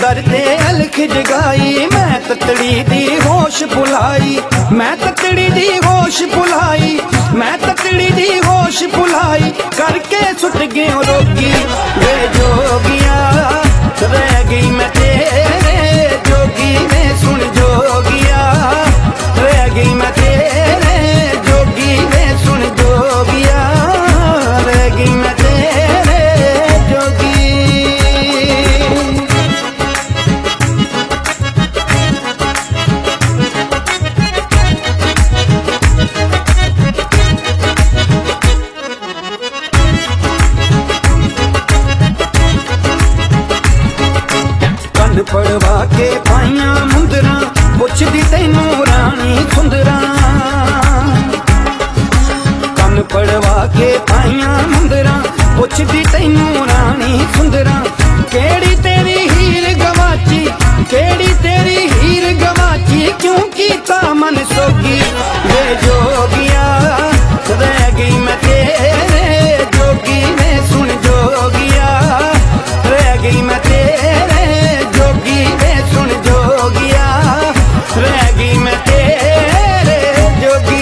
करते अलख जगाई। मैं ततड़ी दी होश भुलाई, मैं ततड़ी दी होश भुलाई, मैं ततड़ी दी होश भुलाई। करके सुट गयो रोगी वे जोगिया, रह गई मैं तेरे जोगी में सुन जोगिया, रह गई मैं तेरे जोगी में सुन जोगिया, रह गई मैं तेरे जोगी। पड़वा के पाइया मुंदरा पुछदी तैनू रानी सुंदरा, कन पड़वा के पाइया मुंदरा पुछदी तैनू रानी सुंदरा। केड़ी तेरी हीर गवाची, केड़ी तेरी हीर गवाची, क्यों कीता मन सोगी वे जोगिया, रह गई मैं तेरे जोगी में सुन जोगिया, रह गई मैं तेरे जोगी में सुन जोगिया, रह गई मैं तेरे जोगी।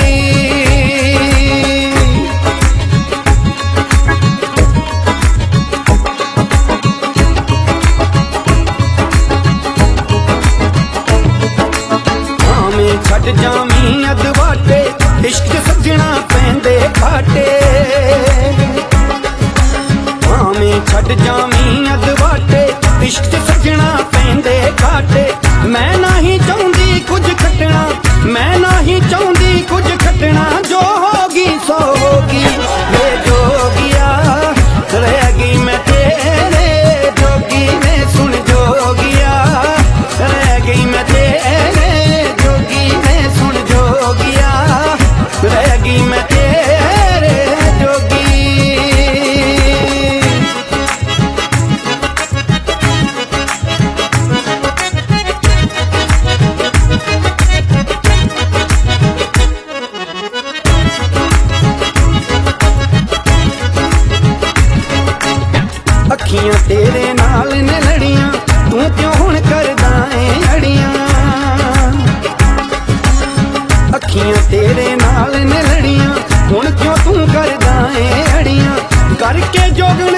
हाँ मैं छट जामी अदवाटे, इश्क सजना पैंदे घाटे, हाँ मैं छट जामी अदवाटे, इश्क सजना पैंदे घाटे। मैं नहीं चाहती कुछ खटना, मैं नहीं चाहती कुछ खटना, जो होगी सो होगी वे जोगिया, रह गई मैं तेरे जोगी में सुन जोगिया, रह गई मैं तेरे जोगी में सुन जोगिया, रह गई मैं तेरे जोगी। अखियां तेरे नाल ने लड़ियां, तू क्यों हुण करदा ऐ अड़ियां, अखियां तेरे नाल ने लड़ियां, हुण क्यों तू करदा ऐ अड़ियां। करके जोगन